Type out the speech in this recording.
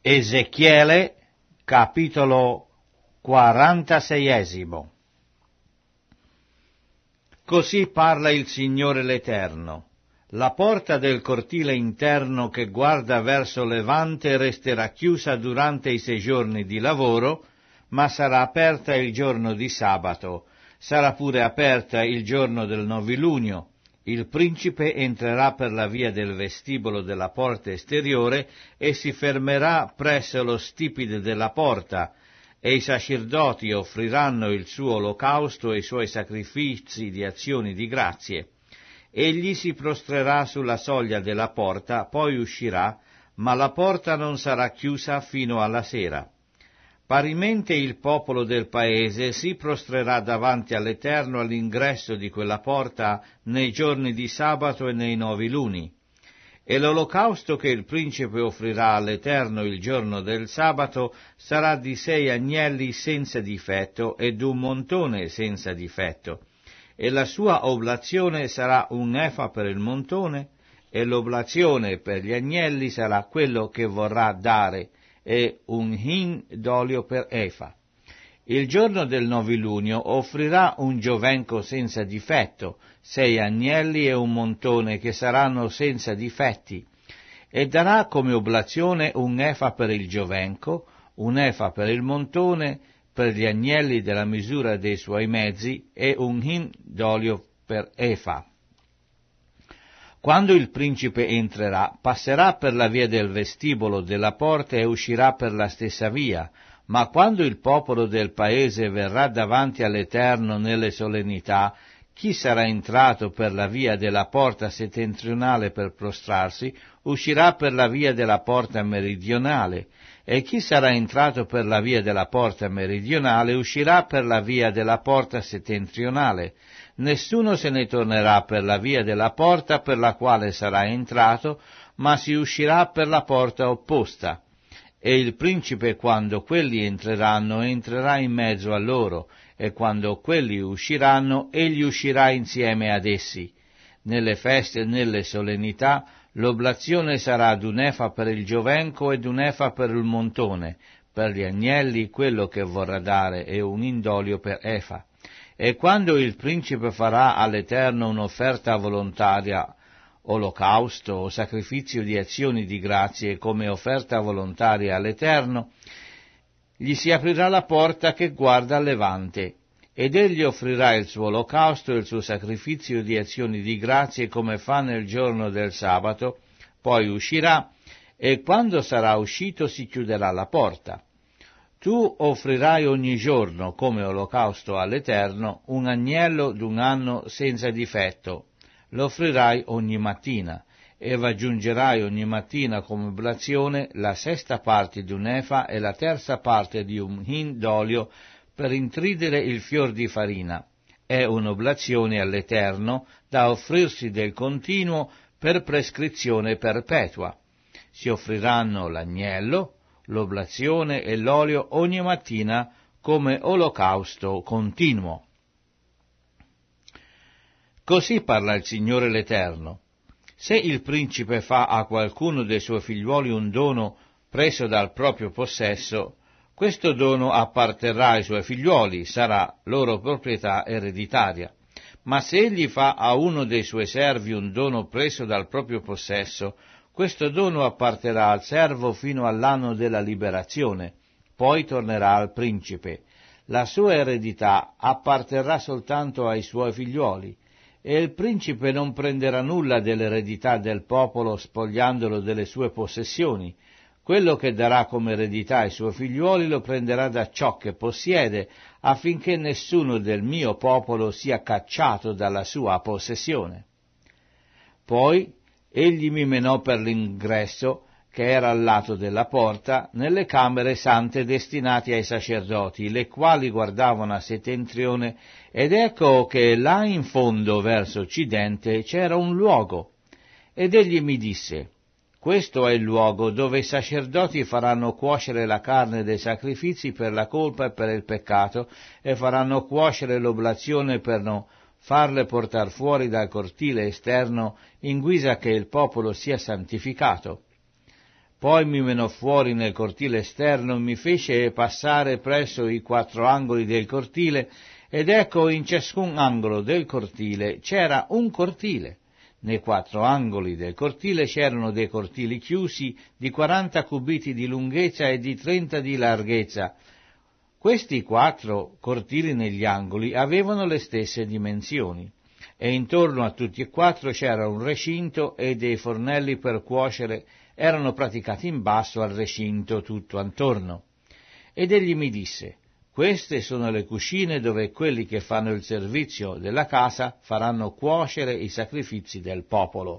Ezechiele, capitolo 46. Così parla il Signore l'Eterno. La porta del cortile interno che guarda verso levante resterà chiusa durante i 6 giorni di lavoro, ma sarà aperta il giorno di sabato. Sarà pure aperta il giorno del novilunio. Il principe entrerà per la via del vestibolo della porta esteriore e si fermerà presso lo stipite della porta, e i sacerdoti offriranno il suo olocausto e i suoi sacrifici di azioni di grazie. Egli si prostrerà sulla soglia della porta, poi uscirà, ma la porta non sarà chiusa fino alla sera. Parimente il popolo del paese si prostrerà davanti all'Eterno all'ingresso di quella porta nei giorni di sabato e nei noviluni. E l'olocausto che il principe offrirà all'Eterno il giorno del sabato sarà di 6 agnelli senza difetto e d'un montone senza difetto. E la sua oblazione sarà un efa per il montone, e l'oblazione per gli agnelli sarà quello che vorrà dare, e un hin d'olio per efa. Il giorno del novilunio offrirà un giovenco senza difetto, 6 agnelli e un montone che saranno senza difetti, e darà come oblazione un efa per il giovenco, un efa per il montone, per gli agnelli della misura dei suoi mezzi, e un hin d'olio per efa. Quando il principe entrerà, passerà per la via del vestibolo della porta e uscirà per la stessa via, ma quando il popolo del paese verrà davanti all'Eterno nelle solennità, chi sarà entrato per la via della porta settentrionale per prostrarsi, uscirà per la via della porta meridionale, e chi sarà entrato per la via della porta meridionale uscirà per la via della porta settentrionale. Nessuno se ne tornerà per la via della porta per la quale sarà entrato, ma si uscirà per la porta opposta. E il principe, quando quelli entreranno, entrerà in mezzo a loro, e quando quelli usciranno, egli uscirà insieme ad essi. Nelle feste e nelle solennità l'oblazione sarà d'un efa per il giovenco e d'un efa per il montone, per gli agnelli quello che vorrà dare, e un indolio per efa. E quando il principe farà all'Eterno un'offerta volontaria, olocausto o sacrificio di azioni di grazie come offerta volontaria all'Eterno, gli si aprirà la porta che guarda al levante, ed egli offrirà il suo olocausto e il suo sacrificio di azioni di grazie come fa nel giorno del sabato, poi uscirà, e quando sarà uscito si chiuderà la porta. Tu offrirai ogni giorno come olocausto all'Eterno un agnello d'un anno senza difetto, lo offrirai ogni mattina, e aggiungerai ogni mattina come oblazione la 6ª parte di un efa e la 3ª parte di un hin d'olio per intridere il fior di farina. È un'oblazione all'Eterno da offrirsi del continuo per prescrizione perpetua. Si offriranno l'agnello, l'oblazione e l'olio ogni mattina come olocausto continuo. Così parla il Signore l'Eterno. Se il principe fa a qualcuno dei suoi figliuoli un dono preso dal proprio possesso, questo dono apparterrà ai suoi figliuoli, sarà loro proprietà ereditaria. Ma se egli fa a uno dei suoi servi un dono preso dal proprio possesso, questo dono apparterrà al servo fino all'anno della liberazione, poi tornerà al principe. La sua eredità apparterrà soltanto ai suoi figliuoli, e il principe non prenderà nulla dell'eredità del popolo spogliandolo delle sue possessioni. Quello che darà come eredità ai suoi figliuoli lo prenderà da ciò che possiede, affinché nessuno del mio popolo sia cacciato dalla sua possessione. Poi egli mi menò per l'ingresso, che era al lato della porta, nelle camere sante destinate ai sacerdoti, le quali guardavano a settentrione, ed ecco che là in fondo verso occidente c'era un luogo. Ed egli mi disse: questo è il luogo dove i sacerdoti faranno cuocere la carne dei sacrifici per la colpa e per il peccato, e faranno cuocere l'oblazione per non farle portar fuori dal cortile esterno, in guisa che il popolo sia santificato. Poi mi menò fuori nel cortile esterno, mi fece passare presso i 4 angoli del cortile, ed ecco in ciascun angolo del cortile c'era un cortile. Nei 4 angoli del cortile c'erano dei cortili chiusi di 40 cubiti di lunghezza e di 30 di larghezza. Questi 4 cortili negli angoli avevano le stesse dimensioni, e intorno a tutti e 4 c'era un recinto e dei fornelli per cuocere erano praticati in basso al recinto tutto attorno. Ed egli mi disse: queste sono le cucine dove quelli che fanno il servizio della casa faranno cuocere i sacrifici del popolo.